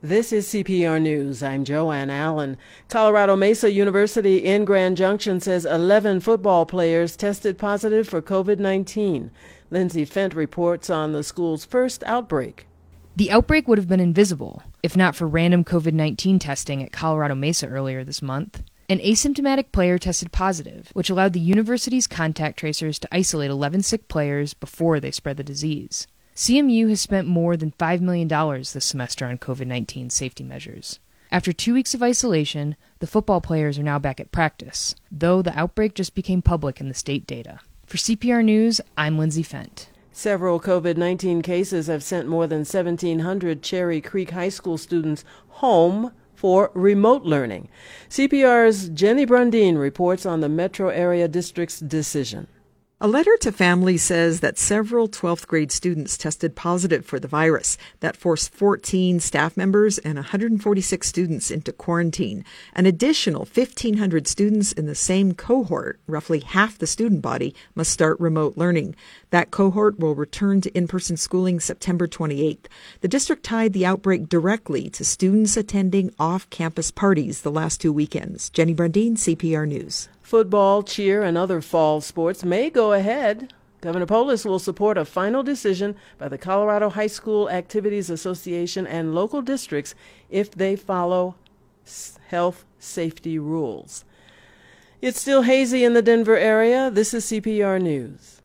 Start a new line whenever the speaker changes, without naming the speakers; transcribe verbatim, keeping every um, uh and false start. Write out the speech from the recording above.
This is C P R News. I'm Joanne Allen. Colorado Mesa University in Grand Junction says eleven football players tested positive for COVID nineteen. Lindsay Fent reports on the school's first outbreak.
The outbreak would have been invisible if not for random COVID nineteen testing at Colorado Mesa earlier this month. An asymptomatic player tested positive, which allowed the university's contact tracers to isolate eleven sick players before they spread the disease. C M U has spent more than five million dollars this semester on COVID nineteen safety measures. After two weeks of isolation, the football players are now back at practice, though the outbreak just became public in the state data. For C P R News, I'm Lindsay Fent.
Several COVID nineteen cases have sent more than seventeen hundred Cherry Creek High School students home for remote learning. C P R's Jenny Brundin reports on the Metro Area District's decision.
A letter to families says that several twelfth grade students tested positive for the virus. That forced fourteen staff members and one hundred forty-six students into quarantine. An additional fifteen hundred students in the same cohort, roughly half the student body, must start remote learning. That cohort will return to in-person schooling September twenty-eighth. The district tied the outbreak directly to students attending off-campus parties the last two weekends. Jenny Brundin, C P R News.
Football, cheer, and other fall sports may go ahead. Governor Polis will support a final decision by the Colorado High School Activities Association and local districts if they follow health safety rules. It's still hazy in the Denver area. This is C P R News.